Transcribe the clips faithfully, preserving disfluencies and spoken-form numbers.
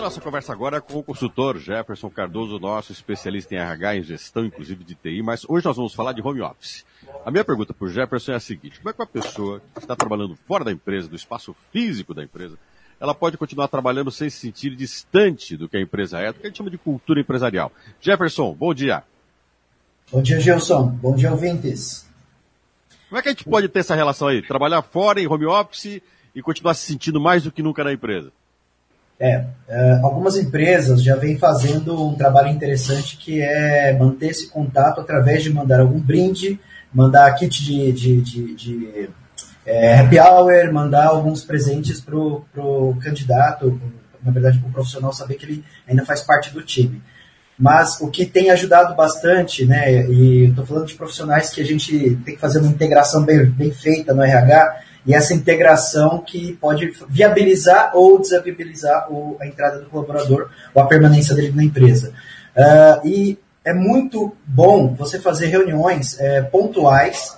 nossa conversa agora é com o consultor Jefferson Cardoso, nosso especialista em R H, em gestão, inclusive de T I, mas hoje nós vamos falar de home office. A minha pergunta para o Jefferson é a seguinte: como é que uma pessoa que está trabalhando fora da empresa, do espaço físico da empresa, ela pode continuar trabalhando sem se sentir distante do que a empresa é, do que a gente chama de cultura empresarial? Jefferson, bom dia. Bom dia, Gelson. Bom dia, ouvintes. Como é que a gente pode ter essa relação aí? Trabalhar fora, em home office, e continuar se sentindo mais do que nunca na empresa? É, uh, algumas empresas já vêm fazendo um trabalho interessante, que é manter esse contato através de mandar algum brinde, mandar kit de, de, de, de é, happy hour, mandar alguns presentes para o candidato, na verdade para o profissional saber que ele ainda faz parte do time. Mas o que tem ajudado bastante, né, e estou falando de profissionais que a gente tem que fazer uma integração bem, bem feita no R H, e essa integração que pode viabilizar ou desviabilizar o, a entrada do colaborador ou a permanência dele na empresa. Uh, e é muito bom você fazer reuniões é, pontuais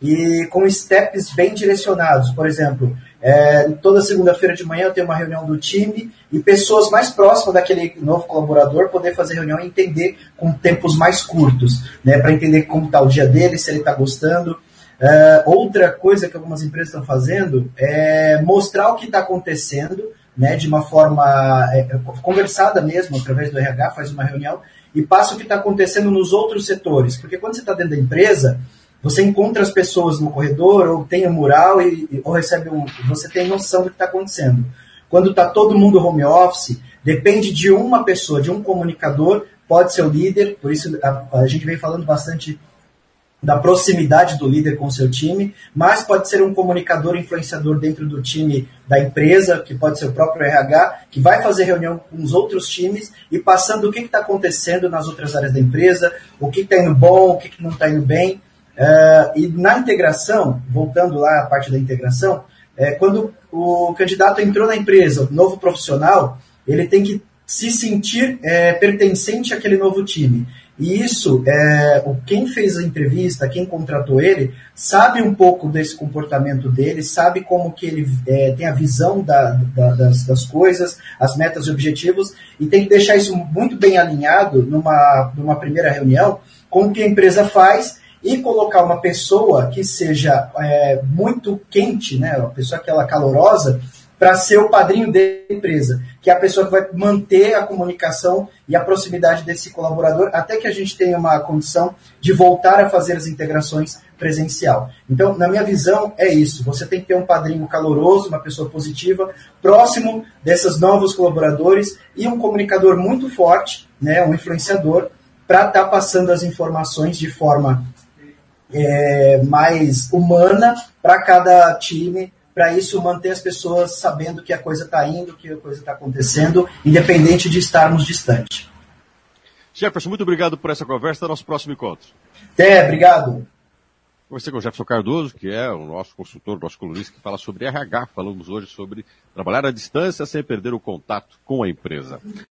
e com steps bem direcionados. Por exemplo, é, toda segunda-feira de manhã eu tenho uma reunião do time e pessoas mais próximas daquele novo colaborador poder fazer reunião e entender com tempos mais curtos, né, para entender como está o dia dele, se ele está gostando. Uh, outra coisa que algumas empresas estão fazendo é mostrar o que está acontecendo, né, de uma forma é, conversada mesmo, através do R H, faz uma reunião e passa o que está acontecendo nos outros setores. Porque quando você está dentro da empresa, você encontra as pessoas no corredor, ou tem um mural, e, ou recebe um... Você tem noção do que está acontecendo. Quando está todo mundo home office, depende de uma pessoa, de um comunicador, pode ser o líder, por isso a, a gente vem falando bastante da proximidade do líder com o seu time, mas pode ser um comunicador influenciador dentro do time da empresa, que pode ser o próprio R H, que vai fazer reunião com os outros times e passando o que está acontecendo nas outras áreas da empresa, o que está indo bom, o que, que não está indo bem. Uh, e na integração, voltando lá à parte da integração, é, quando o candidato entrou na empresa, o novo profissional, ele tem que se sentir é, pertencente àquele novo time. E isso, é, quem fez a entrevista, quem contratou ele, sabe um pouco desse comportamento dele, sabe como que ele é, tem a visão da, da, das, das coisas, as metas e objetivos, e tem que deixar isso muito bem alinhado numa, numa primeira reunião com o que a empresa faz e colocar uma pessoa que seja é, muito quente, né, uma pessoa que ela é calorosa, para ser o padrinho da empresa, que é a pessoa que vai manter a comunicação e a proximidade desse colaborador, até que a gente tenha uma condição de voltar a fazer as integrações presencial. Então, na minha visão, é isso. Você tem que ter um padrinho caloroso, uma pessoa positiva, próximo desses novos colaboradores e um comunicador muito forte, né, um influenciador, para estar tá passando as informações de forma é, mais humana para cada time, para isso manter as pessoas sabendo que a coisa está indo, que a coisa está acontecendo, independente de estarmos distantes. Jefferson, muito obrigado por essa conversa. Até o nosso próximo encontro. É, obrigado. Conversei com o Jefferson Cardoso, que é o nosso consultor, nosso colunista, que fala sobre R H. Falamos hoje sobre trabalhar à distância sem perder o contato com a empresa.